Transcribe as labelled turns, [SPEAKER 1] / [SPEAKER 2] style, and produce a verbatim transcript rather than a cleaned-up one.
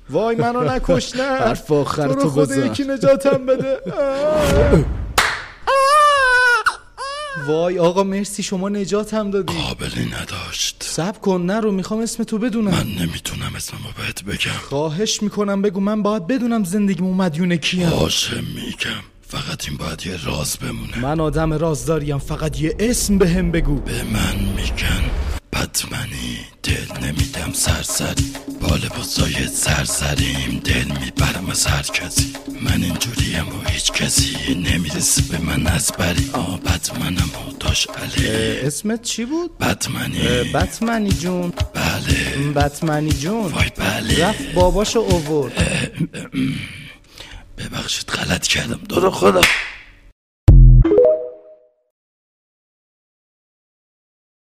[SPEAKER 1] وای منو نکش نه.
[SPEAKER 2] حرف آخر تو
[SPEAKER 1] خدا
[SPEAKER 2] بزن.
[SPEAKER 1] یکی نجاتم بده. وای آقا مرسی شما نجاتم دادی.
[SPEAKER 3] قابلی نداشت.
[SPEAKER 1] صبر کن نرو میخوام اسم تو بدونم.
[SPEAKER 3] من نمیتونم اسممو بهت بگم.
[SPEAKER 1] خواهش میکنم بگو، من باید بدونم زندگیمو مدیون کیم.
[SPEAKER 3] باشه میگم، فقط این باید یه راز بمونه.
[SPEAKER 1] من آدم رازداریم، فقط یه اسم بهم بگو.
[SPEAKER 3] به من میگن بتمنی، دل نمیدم سرسری، بال بزای سرسریم، دل میبرم از هر کسی. من اینجوریم و هیچ کسی نمیرسه به من از بری. آه بتمنم و داش علی.
[SPEAKER 1] اسمت چی بود؟
[SPEAKER 3] بتمنی.
[SPEAKER 1] بتمنی جون.
[SPEAKER 3] بله
[SPEAKER 1] بتمنی جون.
[SPEAKER 3] وای بله.
[SPEAKER 1] رفت باباشو اوورد.
[SPEAKER 3] ببخشید غلط کردم. دور خودم.